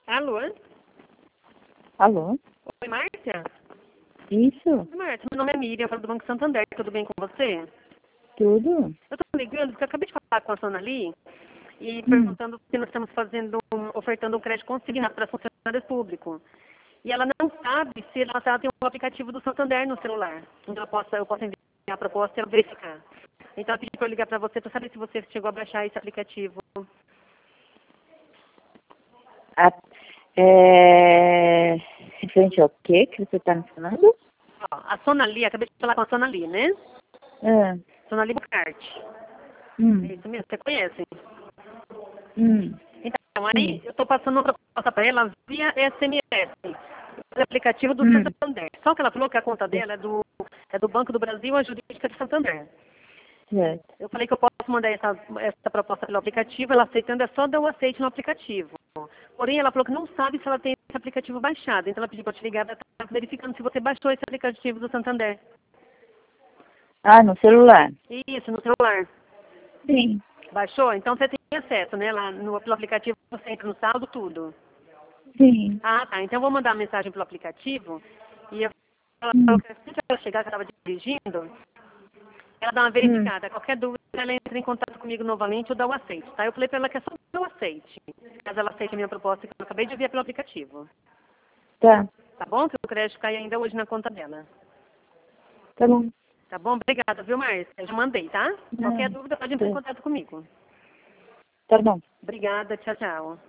Alô? Alô? Oi, Márcia? Isso? Oi, Márcia, meu nome é Miriam, eu falo do Banco Santander, tudo bem com você? Tudo? Eu tô ligando porque eu acabei de falar com a Sonali e perguntando se nós estamos ofertando um crédito consignado para funcionários públicos. E ela não sabe se ela tem um aplicativo do Santander no celular, onde eu posso enviar a proposta e ela verificar. Então eu pedi para eu ligar para você para saber se você chegou a baixar esse aplicativo. A, referente ao quê que você está me falando? Ó, a Sonali, acabei de falar com a Sonali, né? Ah, Sonali Bucarte. É hum, isso mesmo, você conhece? hum, Então, aí sim, eu estou passando uma proposta para ela via SMS, o aplicativo do hum, Santander. Só que ela falou que a conta dela é do Banco do Brasil, a jurídica de Santander. certo. Eu falei que eu posso mandar essa proposta pelo aplicativo, ela aceitando é só dar o aceite no aplicativo. Porém, ela falou que não sabe se ela tem esse aplicativo baixado, então ela pediu para te ligar para estar verificando se você baixou esse aplicativo do Santander. Ah, no celular? Isso, no celular. Sim, Baixou? Então você tem acesso, né? Lá pelo aplicativo você entra no saldo, tudo. sim, Ah, tá. Então eu vou mandar uma mensagem pelo aplicativo e ela falou hum, que assim que ela chegar, que ela estava dirigindo, ela dá uma hum, verificada. Qualquer dúvida, ela entra em contato comigo novamente ou dá o aceite, tá? Eu falei para ela que é só dar o aceite. Caso ela aceite a minha proposta, que eu acabei de enviar pelo aplicativo. tá, Tá bom? Que o crédito cai ainda hoje na conta dela. tá bom. Tá bom? Obrigada, viu, Márcia? Eu já mandei, tá? Ah, Qualquer dúvida, pode entrar em tá, contato comigo. tá bom. Obrigada. Tchau, tchau.